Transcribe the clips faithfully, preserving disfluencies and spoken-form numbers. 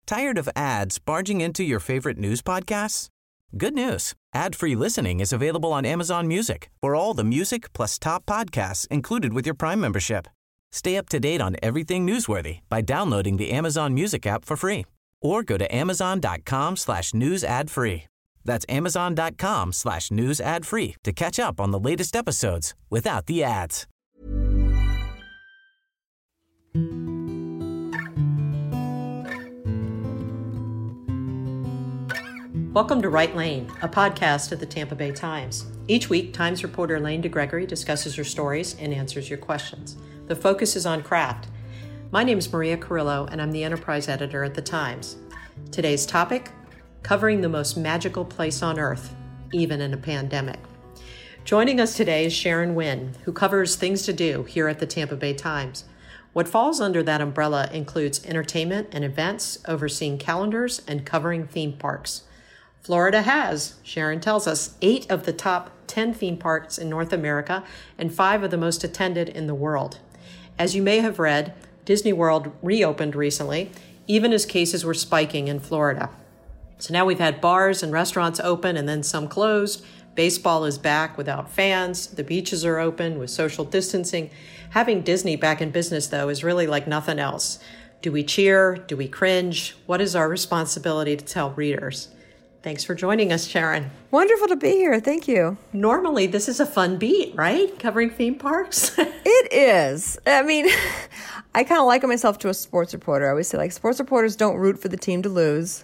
Tired of ads barging into your favorite news podcasts? Good news. Ad-free listening is available on Amazon Music for all the music plus top podcasts included with your Prime membership. Stay up to date on everything newsworthy by downloading the Amazon Music app for free or go to amazon.com slash news ad free. That's amazon.com slash news ad free to catch up on the latest episodes without the ads. Welcome to Right Lane, a podcast of the Tampa Bay Times. Each week, Times reporter Lane DeGregory discusses your stories and answers your questions. The focus is on craft. My name is Maria Carrillo, and I'm the enterprise editor at the Times. Today's topic, covering the most magical place on earth, even in a pandemic. Joining us today is Sharon Wynn, who covers things to do here at the Tampa Bay Times. What falls under that umbrella includes entertainment and events, overseeing calendars, and covering theme parks. Florida has, Sharon tells us, eight of the top ten theme parks in North America and five of the most attended in the world. As you may have read, Disney World reopened recently, even as cases were spiking in Florida. So now we've had bars and restaurants open and then some closed. Baseball is back without fans. The beaches are open with social distancing. Having Disney back in business, though, is really like nothing else. Do we cheer? Do we cringe? What is our responsibility to tell readers? Thanks for joining us, Sharon. Wonderful to be here. Thank you. Normally, this is a fun beat, right? Covering theme parks. It is. I mean, I kind of liken myself to a sports reporter. I always say, like, sports reporters don't root for the team to lose,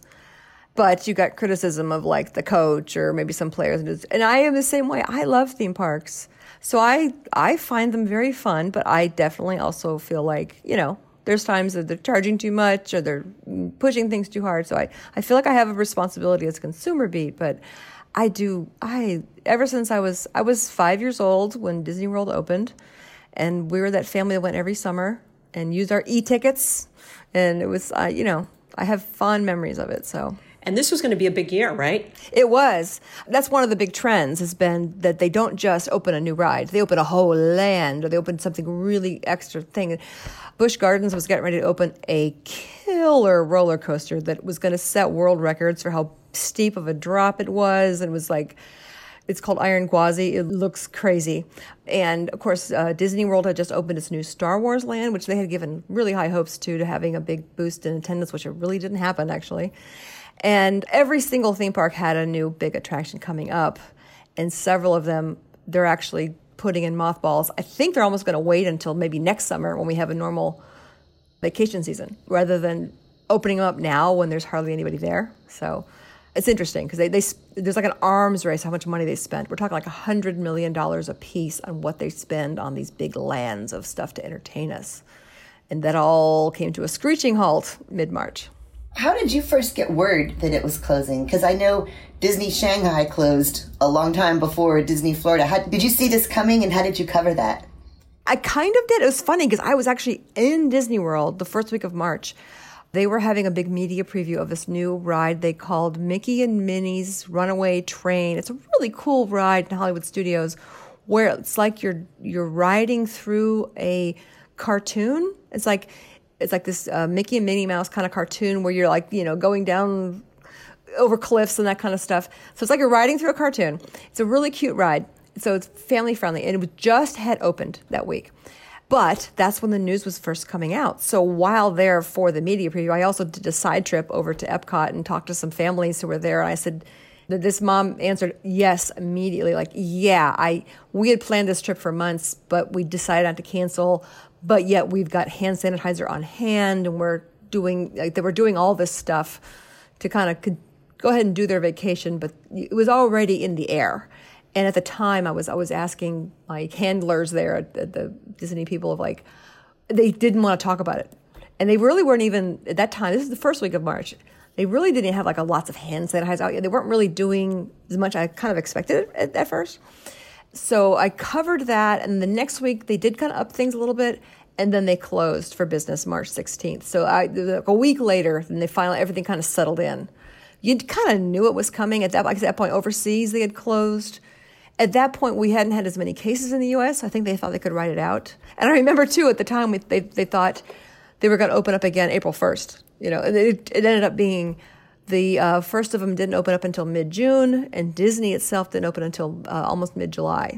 but you got criticism of, like, the coach or maybe some players. And I am the same way. I love theme parks. So I, I find them very fun, but I definitely also feel like, you know, there's times that they're charging too much or they're pushing things too hard. So I, I feel like I have a responsibility as a consumer beat, but I do, I, ever since I was, I was five years old when Disney World opened, and we were that family that went every summer and used our e-tickets. And it was, uh, you know, I have fond memories of it, so. And this was going to be a big year, right? It was. That's one of the big trends has been that they don't just open a new ride. They open a whole land or they open something really extra thing. Busch Gardens was getting ready to open a killer roller coaster that was going to set world records for how steep of a drop it was. And it was like, it's called Iron Gwazi. It looks crazy. And of course, uh, Disney World had just opened its new Star Wars land, which they had given really high hopes to, to having a big boost in attendance, which it really didn't happen, actually. And every single theme park had a new big attraction coming up. And several of them, they're actually putting in mothballs. I think they're almost going to wait until maybe next summer when we have a normal vacation season, rather than opening them up now when there's hardly anybody there. So it's interesting because they, they there's like an arms race how much money they spent. We're talking like one hundred million dollars a piece on what they spend on these big lands of stuff to entertain us. And that all came to a screeching halt mid-March. How did you first get word that it was closing? Because I know Disney Shanghai closed a long time before Disney Florida. How, did you see this coming, and how did you cover that? I kind of did. It was funny because I was actually in Disney World the first week of March. They were having a big media preview of this new ride they called Mickey and Minnie's Runaway Train. It's a really cool ride in Hollywood Studios where it's like you're you're riding through a cartoon. It's like It's like this uh, Mickey and Minnie Mouse kind of cartoon where you're like, you know, going down over cliffs and that kind of stuff. So it's like you're riding through a cartoon. It's a really cute ride. So it's family friendly. And it just had opened that week. But that's when the news was first coming out. So while there for the media preview, I also did a side trip over to Epcot and talked to some families who were there. And I said, this mom answered yes immediately. Like, yeah, I we had planned this trip for months, but we decided not to cancel. But yet we've got hand sanitizer on hand, and we're doing like they were doing all this stuff to kind of go ahead and do their vacation. But it was already in the air. And at the time, I was I was asking my handlers there at, at the Disney people of like, they didn't want to talk about it, and they really weren't even at that time. This is the first week of March. They really didn't have like a lots of hand sanitizer out yet. They weren't really doing as much I kind of expected at, at first. So I covered that, and the next week they did kind of up things a little bit, and then they closed for business March sixteenth. So I, like a week later, then they finally, everything kind of settled in. You kind of knew it was coming at that, like at that point. Overseas, they had closed. At that point, we hadn't had as many cases in the U S. I think they thought they could ride it out. And I remember, too, at the time, we, they, they thought they were going to open up again April first. You know, it, it ended up being the uh, first of them didn't open up until mid-June, and Disney itself didn't open until uh, almost mid-July.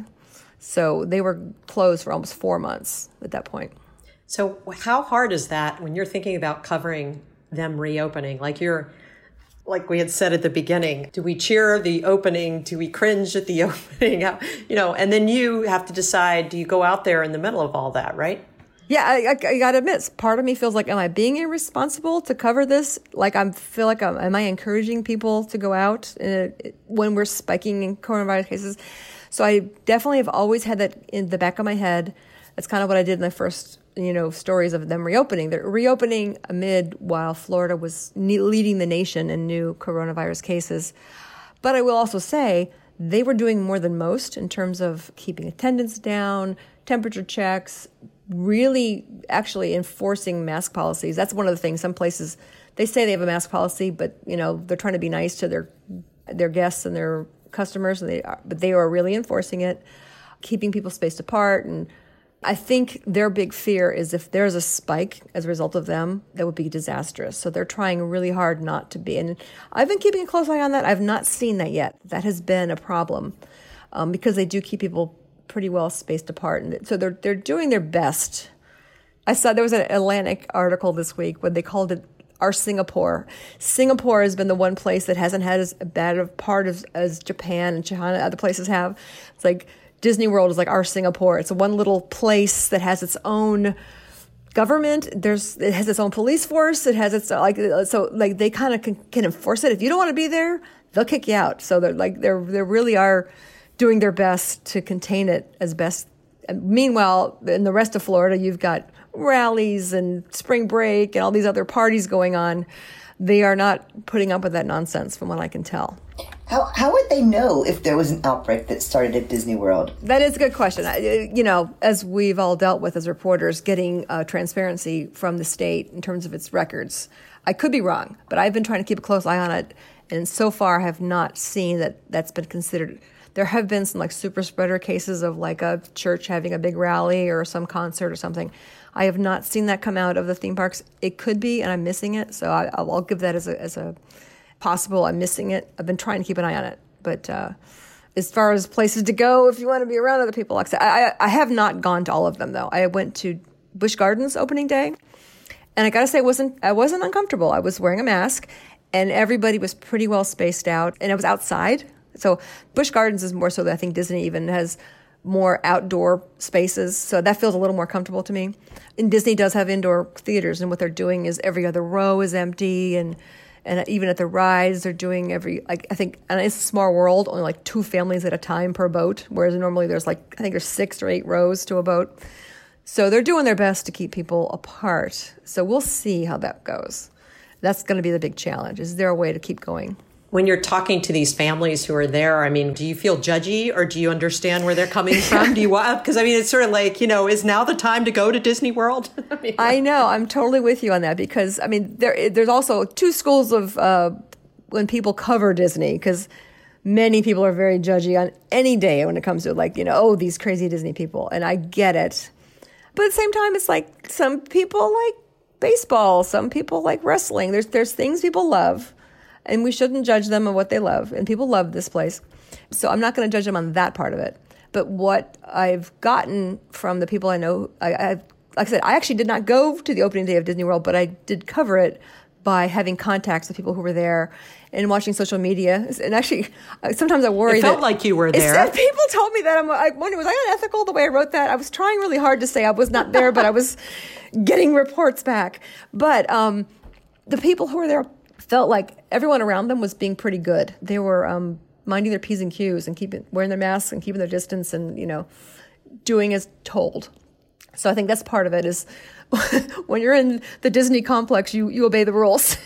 So they were closed for almost four months at that point. So how hard is that when you're thinking about covering them reopening? Like you're, like we had said at the beginning, do we cheer the opening? Do we cringe at the opening? You know, and then you have to decide, do you go out there in the middle of all that, right? Yeah, I, I, I got to admit, part of me feels like, am I being irresponsible to cover this? Like, I feel like, I'm, am I encouraging people to go out uh, when we're spiking in coronavirus cases? So I definitely have always had that in the back of my head. That's kind of what I did in the first, you know, stories of them reopening. They're reopening amid while Florida was ne- leading the nation in new coronavirus cases. But I will also say they were doing more than most in terms of keeping attendance down, temperature checks, really actually enforcing mask policies. That's one of the things. Some places, they say they have a mask policy, but, you know, they're trying to be nice to their their guests and their customers, and they are, but they are really enforcing it, keeping people spaced apart. And I think their big fear is if there's a spike as a result of them, that would be disastrous. So they're trying really hard not to be. And I've been keeping a close eye on that. I've not seen that yet. That has been a problem um, because they do keep people pretty well spaced apart. And so they're they're doing their best. I saw there was an Atlantic article this week when they called it our Singapore. Singapore has been the one place that hasn't had as bad of part as, as Japan and China, other places have. It's like Disney World is like our Singapore. It's one little place that has its own government. There's it has its own police force. It has its like so like they kind of can, can enforce it. If you don't want to be there, they'll kick you out. So they're like they're they really are doing their best to contain it as best. Meanwhile, in the rest of Florida, you've got rallies and spring break and all these other parties going on. They are not putting up with that nonsense, from what I can tell. How how would they know if there was an outbreak that started at Disney World? That is a good question. I, you know, as we've all dealt with as reporters, getting uh, transparency from the state in terms of its records. I could be wrong, but I've been trying to keep a close eye on it, and so far have not seen that that's been considered. There have been some like super spreader cases of like a church having a big rally or some concert or something. I have not seen that come out of the theme parks. It could be, and I'm missing it. So I, I'll give that as a, as a possible. I'm missing it. I've been trying to keep an eye on it. But uh, as far as places to go, if you want to be around other people, like I said, I, I have not gone to all of them though. I went to Busch Gardens opening day, and I got to say, I wasn't I wasn't uncomfortable. I was wearing a mask, and everybody was pretty well spaced out, and it was outside. So Busch Gardens is more so that I think Disney even has more outdoor spaces. So that feels a little more comfortable to me. And Disney does have indoor theaters, and what they're doing is every other row is empty. And, and even at the rides, they're doing every, like, I think, and it's a small world, only like two families at a time per boat, whereas normally there's like, I think there's six or eight rows to a boat. So they're doing their best to keep people apart. So we'll see how that goes. That's going to be the big challenge. Is there a way to keep going? When you're talking to these families who are there, I mean, do you feel judgy, or do you understand where they're coming from? Do you want, because I mean, it's sort of like, you know, is now the time to go to Disney World? I, mean, I know. I'm totally with you on that, because I mean, there there's also two schools of uh, when people cover Disney, because many people are very judgy on any day when it comes to like, you know, oh, these crazy Disney people. And I get it. But at the same time, it's like some people like baseball. Some people like wrestling. There's there's things people love. And we shouldn't judge them on what they love. And people love this place. So I'm not going to judge them on that part of it. But what I've gotten from the people I know, I, I, like I said, I actually did not go to the opening day of Disney World, but I did cover it by having contacts with people who were there and watching social media. And actually, sometimes I worry it felt that like you were there. People told me that. I'm, I wonder, was I unethical the way I wrote that? I was trying really hard to say I was not there, but I was getting reports back. But um, the people who were there felt like everyone around them was being pretty good. They were um, minding their P's and Q's and keeping wearing their masks and keeping their distance and, you know, doing as told. So I think that's part of it is when you're in the Disney complex, you, you obey the rules.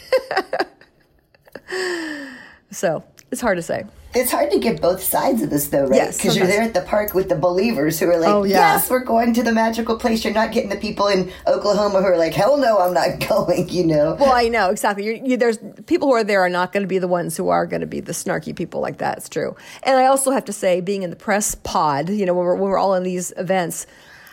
So it's hard to say. It's hard to get both sides of this, though, right? Yes, because you're there at the park with the believers who are like, oh, yeah. yes, we're going to the magical place. You're not getting the people in Oklahoma who are like, hell no, I'm not going, you know? Well, I know, exactly. You're, you, there's people who are there are not going to be the ones who are going to be the snarky people like that. It's true. And I also have to say, being in the press pod, you know, when we're, when we're all in these events,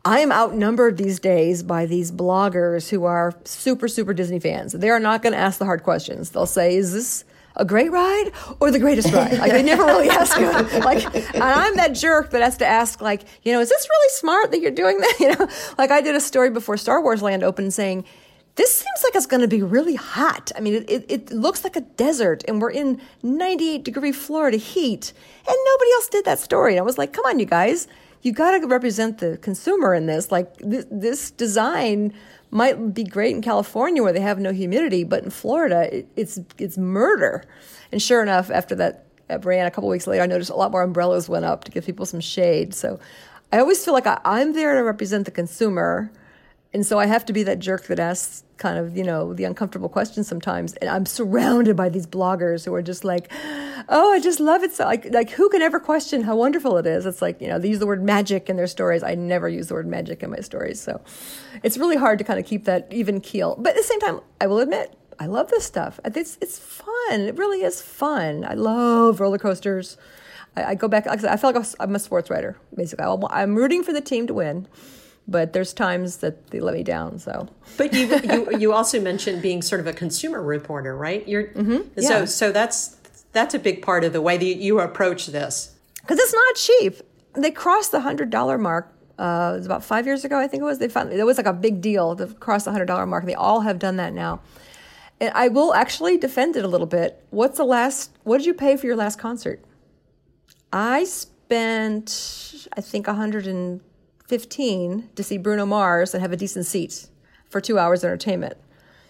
I am outnumbered these days by these bloggers who are super, super Disney fans. They are not going to ask the hard questions. They'll say, is this a great ride or the greatest ride? Like, they never really ask it. Like, and I'm that jerk that has to ask, like, you know, is this really smart that you're doing that? You know, like I did a story before Star Wars Land opened saying, this seems like it's going to be really hot. I mean, it, it, it looks like a desert, and we're in ninety-eight degree Florida heat, and nobody else did that story. And I was like, come on, you guys. You got to represent the consumer in this. Like, th- this design might be great in California where they have no humidity, but in Florida, it, it's it's murder. And sure enough, after that ran a couple weeks later, I noticed a lot more umbrellas went up to give people some shade. So I always feel like I, I'm there to represent the consumer. And so I have to be that jerk that asks kind of, you know, the uncomfortable questions sometimes. And I'm surrounded by these bloggers who are just like, oh, I just love it. So like, like who can ever question how wonderful it is? It's like, you know, they use the word magic in their stories. I never use the word magic in my stories. So it's really hard to kind of keep that even keel. But at the same time, I will admit, I love this stuff. It's, it's fun. It really is fun. I love roller coasters. I, I go back, like I said, I feel like I'm a sports writer, basically. I'm rooting for the team to win. But there's times that they let me down. So, but you you you also mentioned being sort of a consumer reporter, right? You're mm-hmm, so yeah. so that's that's a big part of the way that you approach this. Because it's not cheap. They crossed the hundred dollar mark. Uh, it was about five years ago, I think it was. They found it was like a big deal to cross the hundred dollar mark. They all have done that now. And I will actually defend it a little bit. What's the last? What did you pay for your last concert? I spent, I think, a hundred and. fifteen to see Bruno Mars and have a decent seat for two hours of entertainment.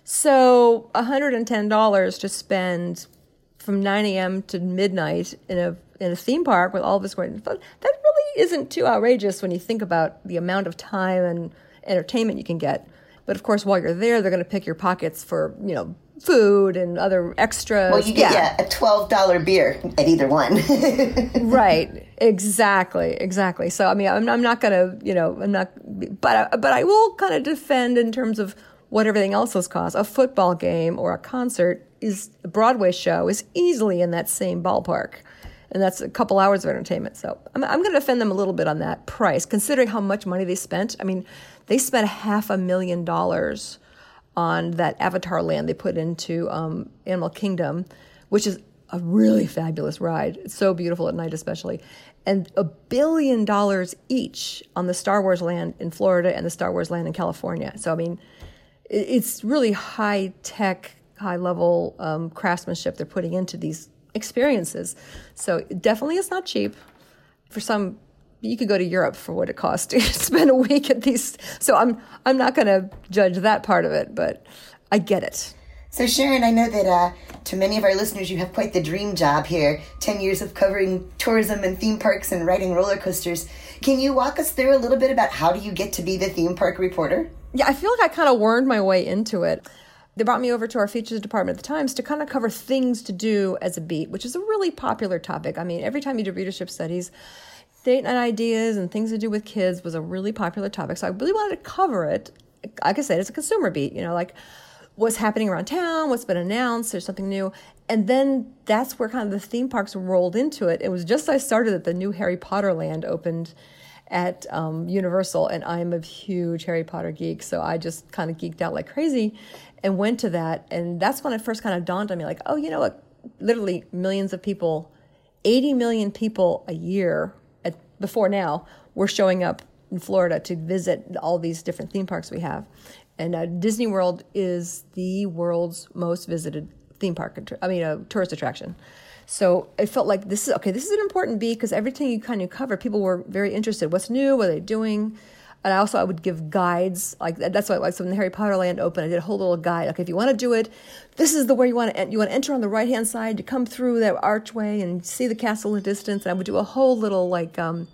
So one hundred ten dollars to spend from nine a.m. to midnight in a in a theme park with all this great fun, that really isn't too outrageous when you think about the amount of time and entertainment you can get. But of course, while you're there, they're going to pick your pockets for, you know, food and other extras. Well, you get yeah. yeah, a twelve dollar beer at either one. Right. Exactly. Exactly. So, I mean, I'm, I'm not going to, you know, I'm not, but, but I will kind of defend in terms of what everything else has cost. A football game or a concert is, a Broadway show is easily in that same ballpark. And that's a couple hours of entertainment. So I'm, I'm going to defend them a little bit on that price, considering how much money they spent. I mean, they spent half a million dollars on that Avatar land they put into um, Animal Kingdom, which is a really fabulous ride. It's so beautiful at night especially. And a billion dollars each on the Star Wars land in Florida and the Star Wars land in California. So, I mean, it's really high-tech, high-level um, craftsmanship they're putting into these experiences. So definitely it's not cheap. For some, you could go to Europe for what it costs to spend a week at these. So I'm I'm not going to judge that part of it, but I get it. So Sharon, I know that uh, to many of our listeners, you have quite the dream job here. Ten years of covering tourism and theme parks and riding roller coasters. Can you walk us through a little bit about how do you get to be the theme park reporter? Yeah, I feel like I kind of wormed my way into it. They brought me over to our features department at the Times to kind of cover things to do as a beat, which is a really popular topic. I mean, every time you do readership studies, date night ideas and things to do with kids was a really popular topic. So I really wanted to cover it. Like I said, it's a consumer beat, you know, like what's happening around town, what's been announced, there's something new. And then that's where kind of the theme parks rolled into it. It was just as I started that the new Harry Potter land opened at um, Universal, and I'm a huge Harry Potter geek, so I just kind of geeked out like crazy and went to that. And that's when it first kind of dawned on me, like, oh, you know what, literally millions of people, eighty million people a year at, before now were showing up in Florida to visit all these different theme parks we have. And uh, Disney World is the world's most visited theme park, I mean, a tourist attraction. So it felt like this is, okay, this is an important beat because everything you kind of cover, people were very interested. What's new? What are they doing? And I also, I would give guides. Like that's why, like, so when the Harry Potter land opened, I did a whole little guide. Like, if you want to do it, this is the way you want to, you want to enter on the right-hand side, you come through that archway and see the castle in the distance. And I would do a whole little, like, um,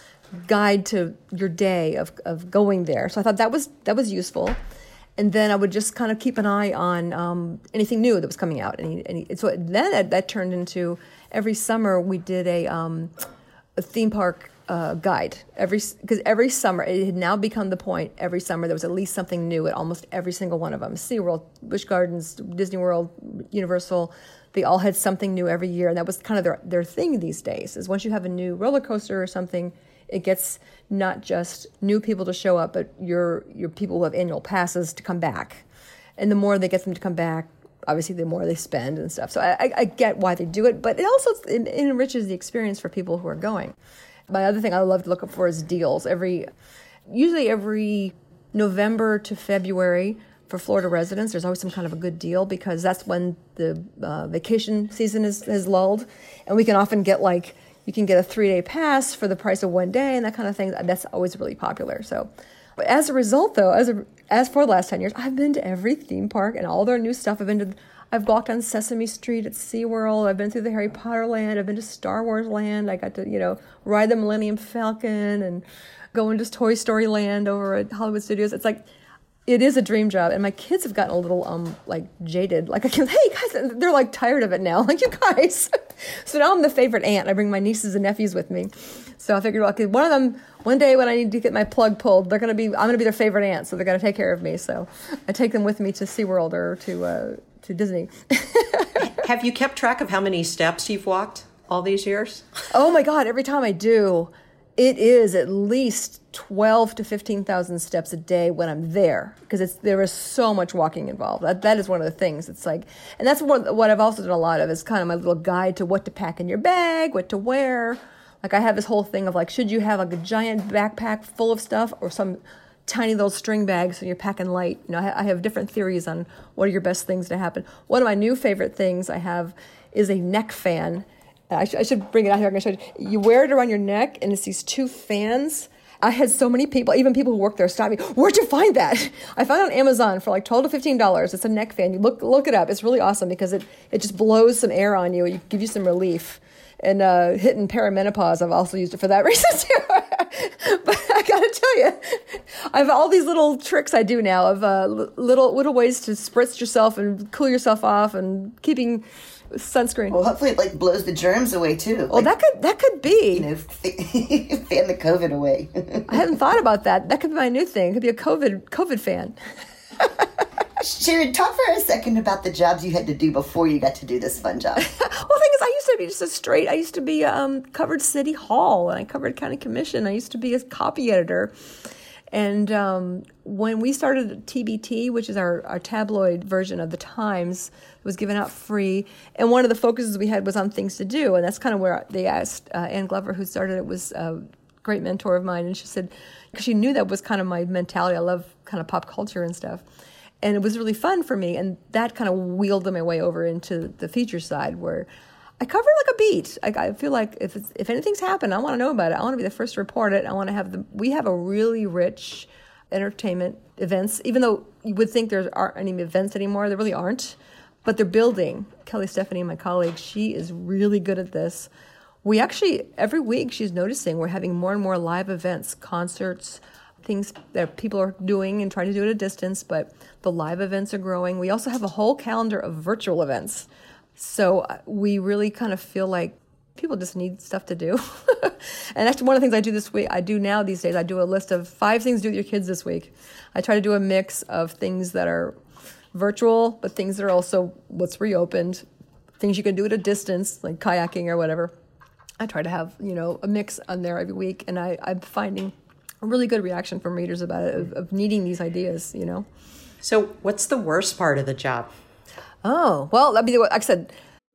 guide to your day of, of going there. So I thought that was, that was useful. And then I would just kind of keep an eye on um, anything new that was coming out. And, any, so then that, that turned into, every summer we did a, um, a theme park uh, guide. Every Because every summer, it had now become the point, every summer there was at least something new at almost every single one of them. SeaWorld, Busch Gardens, Disney World, Universal, they all had something new every year. And that was kind of their, their thing these days, is once you have a new roller coaster or something, It gets not just new people to show up, but your your people who have annual passes to come back. And the more they get them to come back, obviously the more they spend and stuff. So I, I get why they do it, but it also it, it enriches the experience for people who are going. My other thing I love to look for is deals. Every usually every November to February for Florida residents, there's always some kind of a good deal because that's when the uh, vacation season is has lulled, and we can often get like you can get a three-day pass for the price of one day and that kind of thing. That's always really popular. So, but as a result, though, as a, as for the last ten years, I've been to every theme park and all their new stuff. I've been to, I've walked on Sesame Street at SeaWorld. I've been through the Harry Potter land. I've been to Star Wars land. I got to, you know, ride the Millennium Falcon and go into Toy Story land over at Hollywood Studios. It's like, it is a dream job. And my kids have gotten a little, um, like, jaded. Like, I can, hey, guys, they're, like, tired of it now. Like, you guys. So now I'm the favorite aunt. I bring my nieces and nephews with me. So I figured, well, okay, one of them, one day when I need to get my plug pulled, they're going to be, I'm going to be their favorite aunt. So they're going to take care of me. So I take them with me to SeaWorld or to, uh, to Disney. Have you kept track of how many steps you've walked all these years? Oh, my God. Every time I do, it is at least twelve to fifteen thousand steps a day when I'm there, because it's there is so much walking involved. That that is one of the things. It's like, and that's what what I've also done a lot of is kind of my little guide to what to pack in your bag, what to wear. Like I have this whole thing of like, should you have like a giant backpack full of stuff or some tiny little string bags so you're packing light? You know, I, I have different theories on what are your best things to happen. One of my new favorite things I have is a neck fan. I, sh- I should bring it out here. I'm going to show you. You wear it around your neck, and it's these two fans. I had so many people, even people who work there, stop me. Where'd you find that? I found it on Amazon for like twelve to fifteen dollars. It's a neck fan. You look look it up. It's really awesome because it, it just blows some air on you. It gives you some relief. And uh, hitting perimenopause, I've also used it for that reason too. But I got to tell you, I have all these little tricks I do now of uh, little little ways to spritz yourself and cool yourself off and keeping sunscreen. Well, hopefully it like blows the germs away too. Well, like, that could that could be. You know, fan the COVID away. I hadn't thought about that. That could be my new thing. It could be a COVID COVID fan. Sharon, talk for a second about the jobs you had to do before you got to do this fun job. Well, the thing is, I used to be just a straight, I used to be, um, covered City Hall, and I covered County Commission. I used to be a copy editor. And um, when we started T B T, which is our, our tabloid version of the Times, it was given out free. And one of the focuses we had was on things to do. And that's kind of where they asked uh, Ann Glover, who started it, was a great mentor of mine. And she said, because she knew that was kind of my mentality. I love kind of pop culture and stuff. And it was really fun for me. And that kind of wheeled my way over into the feature side where I cover like a beat. I, I feel like if it's, if anything's happened, I want to know about it. I want to be the first to report it. I want to have the. We have a really rich entertainment events, even though you would think there aren't any events anymore. There really aren't, but they're building. Kelly Stephanie, my colleague, she is really good at this. We actually every week she's noticing we're having more and more live events, concerts, things that people are doing and trying to do at a distance. But the live events are growing. We also have a whole calendar of virtual events. So we really kind of feel like people just need stuff to do. And actually one of the things I do this week, I do now these days, I do a list of five things to do with your kids this week. I try to do a mix of things that are virtual, but things that are also what's reopened, things you can do at a distance, like kayaking or whatever. I try to have, you know, a mix on there every week. And I, I'm finding a really good reaction from readers about it, of, of needing these ideas, you know. So what's the worst part of the job? Oh, well, that'd be what I said.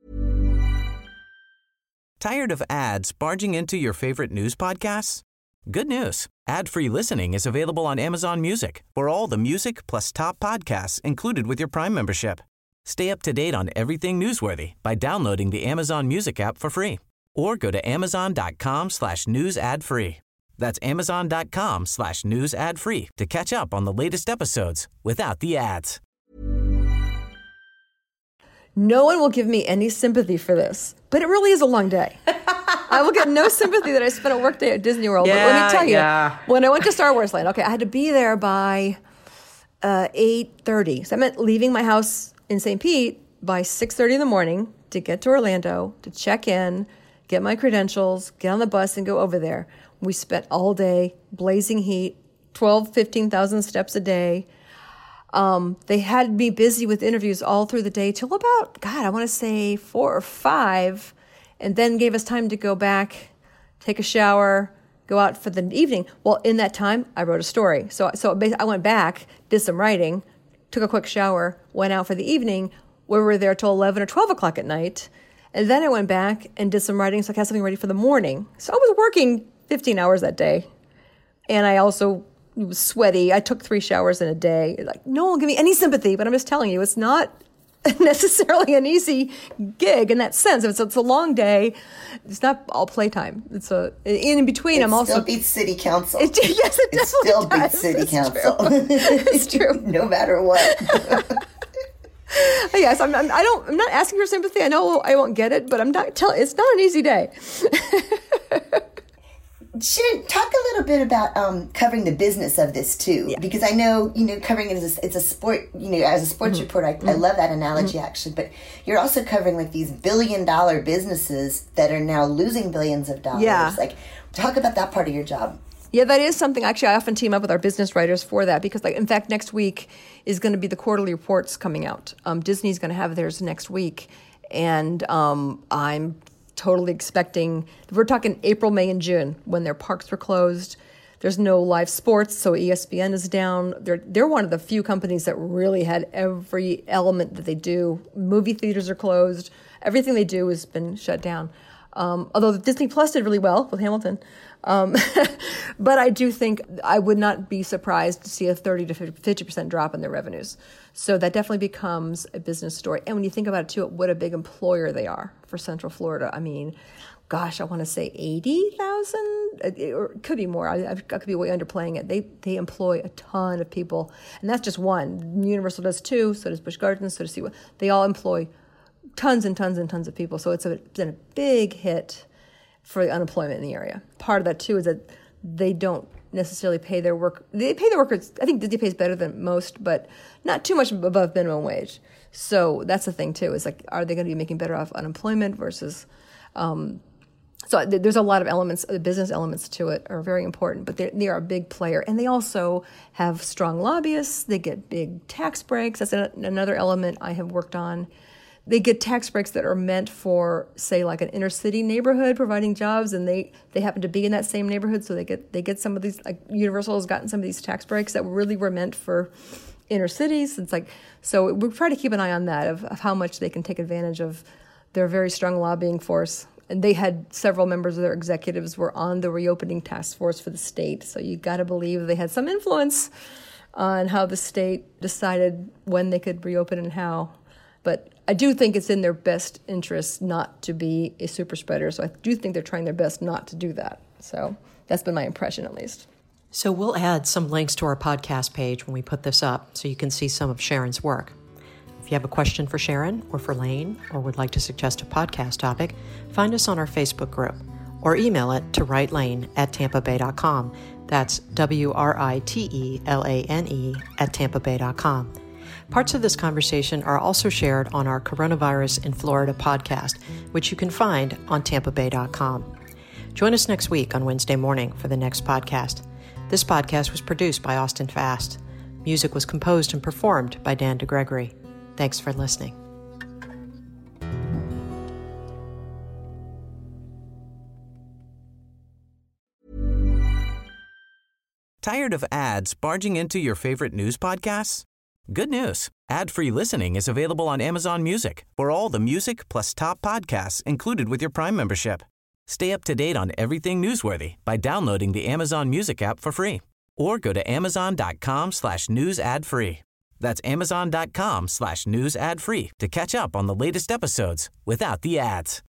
Tired of ads barging into your favorite news podcasts? Good news. Ad-free listening is available on Amazon Music for all the music plus top podcasts included with your Prime membership. Stay up to date on everything newsworthy by downloading the Amazon Music app for free or go to amazon.com slash news ad free. That's amazon.com slash news ad free to catch up on the latest episodes without the ads. No one will give me any sympathy for this, but it really is a long day. I will get no sympathy that I spent a work day at Disney World. Yeah, but let me tell you, yeah. when I went to Star Wars Land, okay, I had to be there by uh, eight thirty. So I meant leaving my house in Saint Pete by six thirty in the morning to get to Orlando, to check in, get my credentials, get on the bus, and go over there. We spent all day, blazing heat, twelve, fifteen thousand steps a day. Um, they had me busy with interviews all through the day till about, God, I want to say four or five, and then gave us time to go back, take a shower, go out for the evening. Well, in that time, I wrote a story. So, so I went back, did some writing, took a quick shower, went out for the evening. We were there till eleven or twelve o'clock at night. And then I went back and did some writing so I had something ready for the morning. So I was working fifteen hours that day. And I also was sweaty. I took three showers in a day. Like, no one will give me any sympathy, but I'm just telling you, it's not necessarily an easy gig in that sense. It's, it's a long day. It's not all playtime. It's a in between. It I'm also still beats city council. It, yes, it, it still does. beats city it's council. True. It's true. No matter what. Yes, I'm, I'm. I don't. I'm not asking for sympathy. I know I won't get it, but I'm not telling. It's not an easy day. Sharon, talk a little bit about um, covering the business of this too, yeah. Because I know you know covering it as a, it's a sport. You know, as a sports mm-hmm. reporter, I, mm-hmm. I love that analogy mm-hmm. actually. But you're also covering like these billion dollar businesses that are now losing billions of dollars. Yeah. Like, talk about that part of your job. Yeah, that is something. Actually, I often team up with our business writers for that because, like, in fact, next week is going to be the quarterly reports coming out. Um, Disney's going to have theirs next week, and um, I'm totally expecting. We're talking April, May, and June when their parks were closed. There's no live sports, so E S P N is down. They're they're one of the few companies that really had every element that they do. Movie theaters are closed. Everything they do has been shut down. Um, although Disney Plus did really well with Hamilton. Um, but I do think I would not be surprised to see a thirty to fifty percent drop in their revenues. So that definitely becomes a business story. And when you think about it, too, what a big employer they are for Central Florida. I mean, gosh, I want to say eighty thousand, or it could be more. I, I could be way underplaying it. They they employ a ton of people. And that's just one. Universal does too. So does Busch Gardens. So does Seaway. They all employ tons and tons and tons of people. So it's, a, it's been a big hit for the unemployment in the area. Part of that, too, is that they don't necessarily pay their work. They pay their workers, I think Disney pays better than most, but not too much above minimum wage. So that's the thing, too, is like, are they going to be making better off unemployment versus... Um, so th- there's a lot of elements, the business elements to it are very important, but they are a big player. And they also have strong lobbyists. They get big tax breaks. That's a, another element I have worked on. They get tax breaks that are meant for, say, like an inner city neighborhood providing jobs, and they, they happen to be in that same neighborhood, so they get they get some of these, like Universal has gotten some of these tax breaks that really were meant for inner cities. It's like, so we try to keep an eye on that, of, of how much they can take advantage of their very strong lobbying force. And they had several members of their executives were on the reopening task force for the state, so you got to believe they had some influence on how the state decided when they could reopen and how. But I do think it's in their best interest not to be a super spreader. So I do think they're trying their best not to do that. So that's been my impression, at least. So we'll add some links to our podcast page when we put this up so you can see some of Sharon's work. If you have a question for Sharon or for Lane or would like to suggest a podcast topic, find us on our Facebook group or email it to writelane at tampa bay dot com. That's W R I T E L A N E at tampa bay dot com. Parts of this conversation are also shared on our Coronavirus in Florida podcast, which you can find on tampa bay dot com. Join us next week on Wednesday morning for the next podcast. This podcast was produced by Austin Fast. Music was composed and performed by Dan DeGregory. Thanks for listening. Tired of ads barging into your favorite news podcasts? Good news. Ad-free listening is available on Amazon Music for all the music plus top podcasts included with your Prime membership. Stay up to date on everything newsworthy by downloading the Amazon Music app for free or go to amazon.com slash news ad free. That's amazon.com slash news ad free to catch up on the latest episodes without the ads.